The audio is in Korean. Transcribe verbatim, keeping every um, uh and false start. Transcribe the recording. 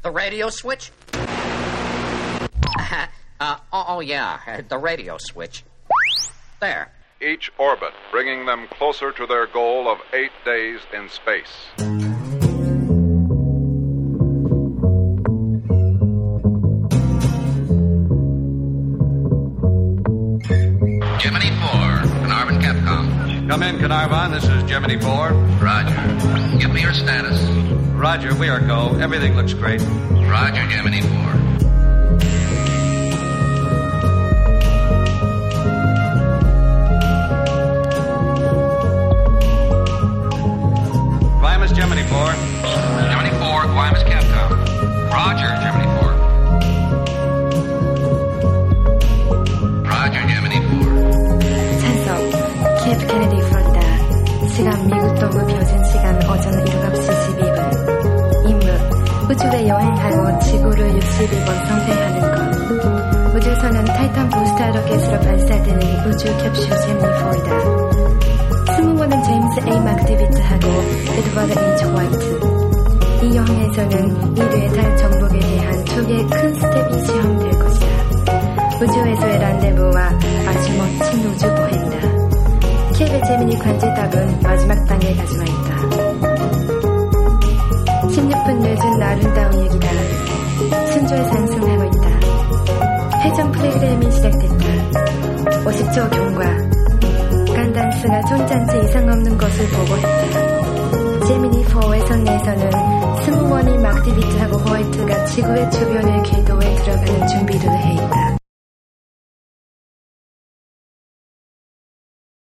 The radio switch? uh, oh, oh, yeah, the radio switch. There. Each orbit bringing them closer to their goal of eight days in space. Gemini four, Carnarvon Capcom. Come in, Carnarvon. This is Gemini four. Roger. Give me your status. Roger, we are go. Everything looks great. Roger, Gemini four. Guaymas, Gemini four. Gemini four, Guaymas Capcom. Roger, Gemini four. Roger, Gemini four. 찬석, 케이프 케네디 플로리다. 시간 미국 동부 표준 시간 오전 일곱 시 십이 분. 임무, 우주에 여행하고 지구를 육십이 번 상대하는 것. 우주선은 타이탄 부스터 로켓으로 발사되는 우주 캡슐 제미니 포이다. 승무원은 제임스 A. 막디비트하고 에드워드 H. 화이트. 이 여행에서는 인류의 달 정복에 대한 초기의 큰 스텝이 시험될 것이다. 우주에서의 란데부와 아주 멋진 우주 보행이다. 케이블 제미니 관제탑은 마지막 단계에 가지마 있다. 십육 분 늦은 아름다운 얘기다. 순조에 상승하고 있다. 회전 프로그램이 시작됐다. 오십 초 경과. 간단스가 손잔치 이상 없는 것을 보고했다. 제미니 포의 선내에서는 승무원이 막디비트하고 호와이트가 지구의 주변을 궤도